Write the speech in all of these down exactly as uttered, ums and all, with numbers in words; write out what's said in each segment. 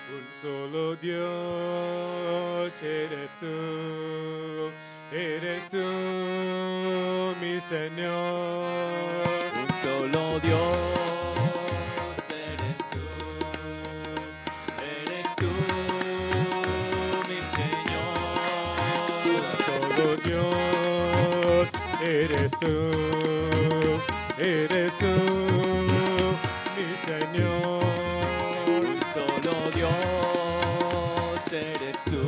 Un solo Dios eres tú, eres tú, mi Señor. Un solo Dios eres tú, eres tú, mi Señor. Un solo Dios eres tú, eres tú, mi Señor. Un solo Dios eres tú,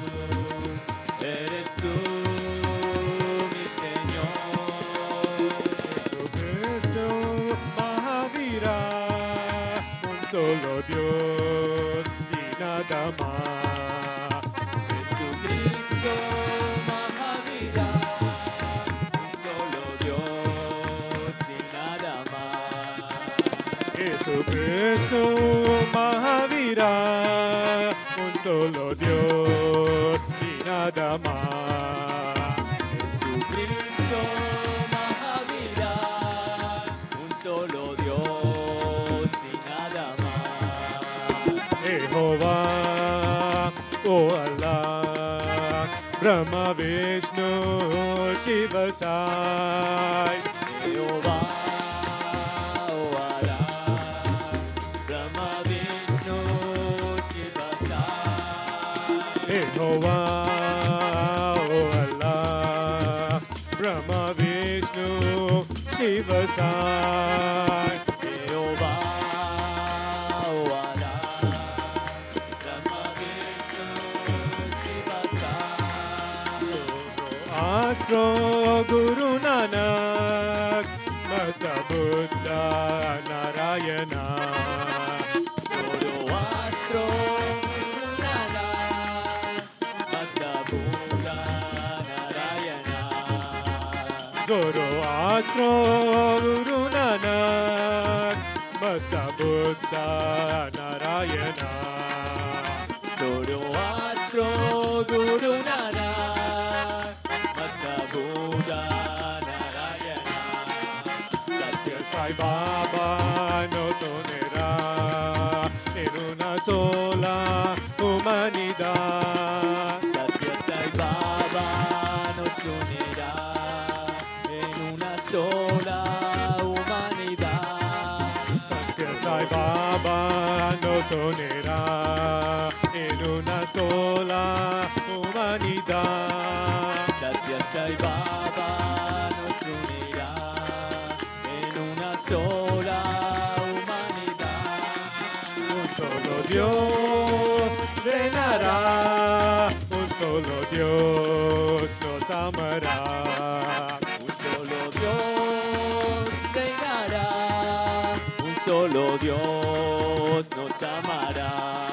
eres tú, mi Señor. Jesucristo Mahavira, un solo Dios y nada más. Jesucristo Mahavira, un solo Dios y nada más. Jesucristo Mahavira, un solo Dios y nada más. Jesucristo Mahavira, un solo Dios y nada más. Jehová, oh Allah, Brahma Vishnu Shiva Sai. Jehová, oh Alá, Brahma Vishnu Shiva Sai. Jehová, oh Allah, Brahma Vishnu Shiva Sai. Jehová, oh Alá, Brahma Vishnu Shiva Sai. Astro Guru Nanak, Masta Buddha Narayana. Zoroastro, Nara, Basta Buddha, Narayana. Zoroastro Guru Nanak, Masta Buddha Narayana. Zoroastro, Guru Nara, Basta Buddha, Narayana. Satya Sai Baba no tolerará en una sola humanidad. Satya Sai Baba nos unirá en una sola humanidad. Satya Sai Baba nos unirá en una sola humanidad. Satya Sai Baba nos unirá en una sola humanidad. Un solo Dios reinará, un solo Dios nos amará. Un solo Dios reinará, un solo Dios nos amará.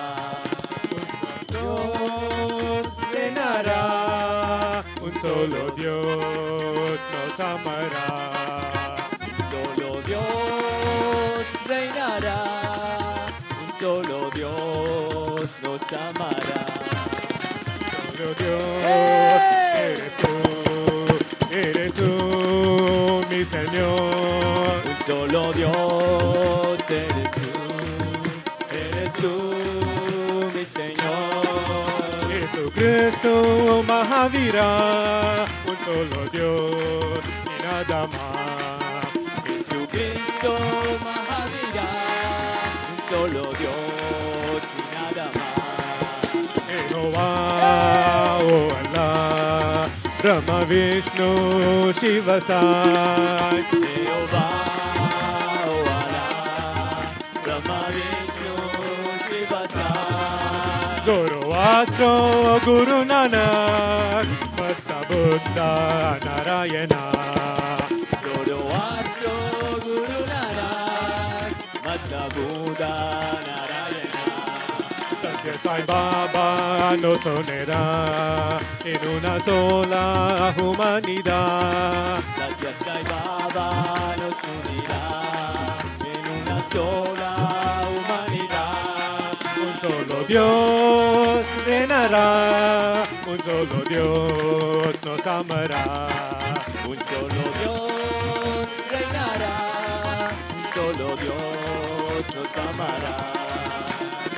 Dios reinará, un solo Dios nos amará. Un solo Dios reinará, un solo Dios nos amará. Solo Dios eres tú, eres tú, mi Señor. Un solo Dios eres tú, eres tú, mi Señor. Jesucristo Mahavira, un solo Dios y nada más. Jesucristo Mahavira, un solo Dios y nada más. Jehová, oh Allah, Brahma Vishnu Shiva Sai. Jehová, oh Alá, Brahma Vishnu Shiva Sai. Zoroastro Guru Nanak, Masta Buddha Narayana. Zoroastro, Guru Nanak, Mata Buddha Narayana. Satya Sai Baba nos unirá en una sola humanidad. Satya Sai Baba nos unirá en una sola humanidad. Un solo Dios reinará, un solo Dios nos amará. Un solo Dios reinará, un solo Dios nos amará.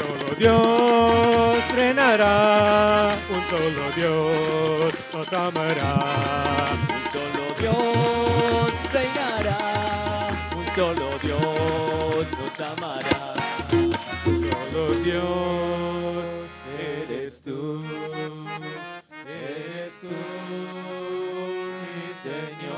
solo Dios reinará, un solo Dios nos amará. Un solo Dios reinará, un solo Dios nos amará. Solo Dios Eres tú, eres tú, mi Señor.